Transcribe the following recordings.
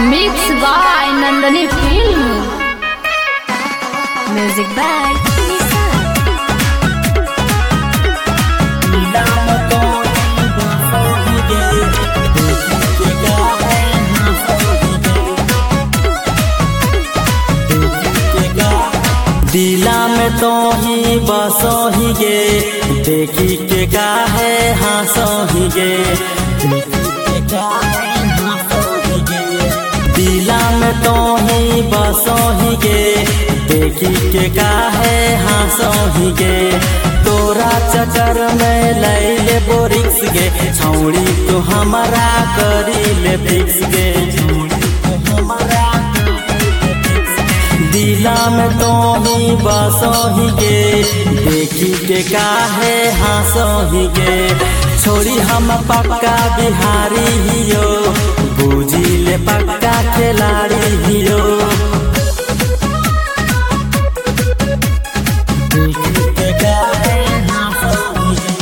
Mixed by Nandani Film. Music by दिला में तो ही बसो ही गे, देखी के का है हंसो ही गे, दिला में तो ही बसो ही गे, देखी के का है हंसो ही गे। तोरा चक्कर में लैले बोरिक्स गे, छौड़ी तो हमारा करी ले फिक्स गे, दिला में तो ही बसो ही गे, देखी के का है हंसो ही गे। छोड़ी हम पक्का बिहारी हियो, बूझी ले पक्का खिलाड़ी हियो, देखी के का है हंसो ही गे,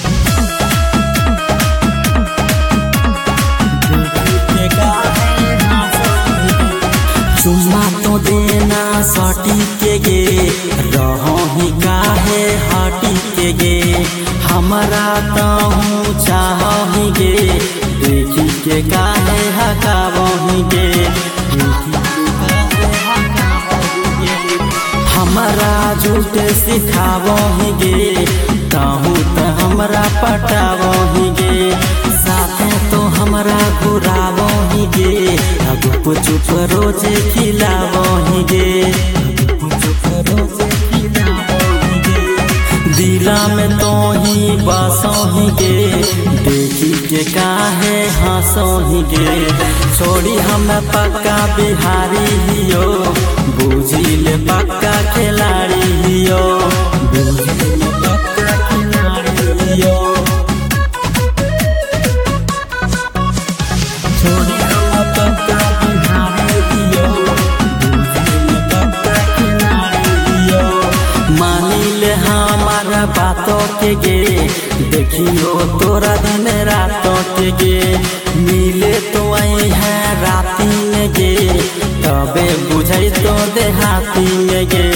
देखी के का है हंसो ही गे। चुम्मा तो देना सटी के गे, रहो ही काहे हटी के गे, हमारा ताहू चाह ही गे, देखी के काहे हकावो ही गे, हमारा झूठे सिखावो ही गे, ताहू तो हमरा पटावो ही गे, साथे तो हमरा घुरावो ही गे, गुप चुप रोजे खिलावो ही गे, चुप रोजे खिलावो ही गे। दिला में तो ही बसो ही गे, देखी के काहे हंसो ही गे। छोड़ी हम पक्का बिहारी हियो, बूझी ले पक्का खिलाड़ी हियो, बूझी ले पक्का खिलाड़ी हियो। छोड़ी हम पक्का बिहारी हियो, बूझी ले पक्का खिलाड़ी हियो। मानी ले हमारा बातों के गे, देखियो तोरा दिन रातों के गे, मिले तो आई है राती में गे, तबे बुझे तो देहाती में गे,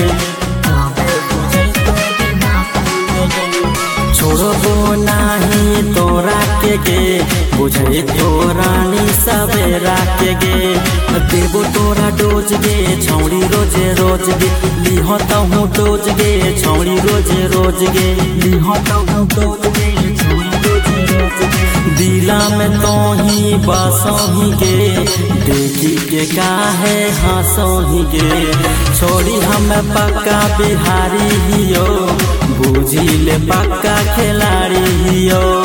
छोड़बो नाही तोरा के गे, बुझे तो रानी सवेरा के गे, देबो तोरा डोज गे, छौड़ी रोजे रोज गे, लिहो तहु डोज गे, छौड़ी रोजे रोज गे, लिहो तहु डोज गे, छौड़ी रोजे रोज गे। दिला में तो ही बसो ही गे, देखी के काहे हंसो ही गे। छोड़ी हम पक्का बिहारी हियो, बूझी ले पक्का खिलाड़ी हियो।